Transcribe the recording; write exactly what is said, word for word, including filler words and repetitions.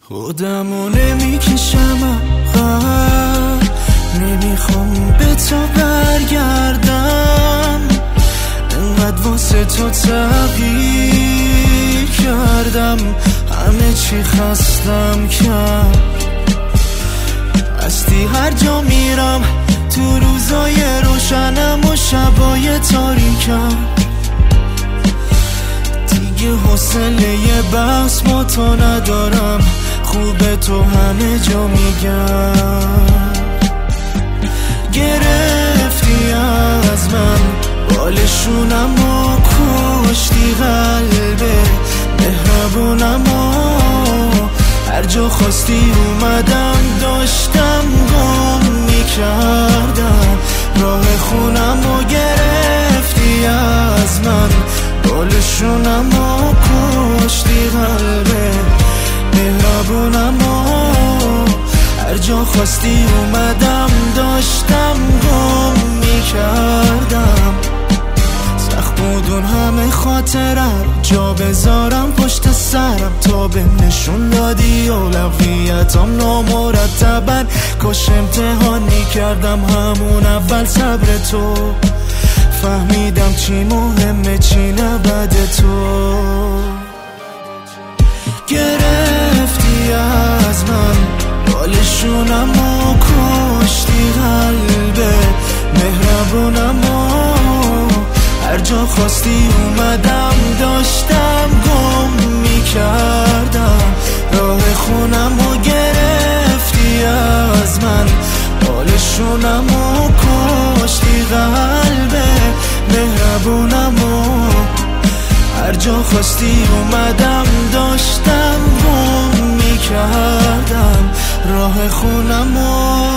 خودمو نمیکشم عقب، نمیخوام به تو برگردم، انقدر واسه تو تغییر کردم، همه چی خستم کرد. هستی هر جا میرم، تو روزای روشنم و شبای تاریکم، دیگه حوصله بحث با تو ندارم، خوبه تو همه جا میگم. گرفتی از من بالشونم و کشتی قلبه مهربونم و هر جا خواستی اومدم، داشتم گم میکردم راه خونم و گرفتی از من بالشونم و کشتی قلبه مهربونم و هر جا خواستی اومدم، داشتم گم میکردم. سخت بودون همه خاطرم، جا بذارم پشت سرم تا بهم نشون دادی اولویتم نامرتبن. کاش امتحان میکردم همون اول صبر تو، فهمیدم چی مهمه چی نبد تو. گرفتی از من بالشونم و کشتی قلبه مهربونم و هر جا خواستی اومدم، داشتم گم میکردم راه خونم و گرفتی از من بالشونم و کشتی قلبه مهربونم و هر جا خواستی اومدم، داشتم گم میکردم راه خونم و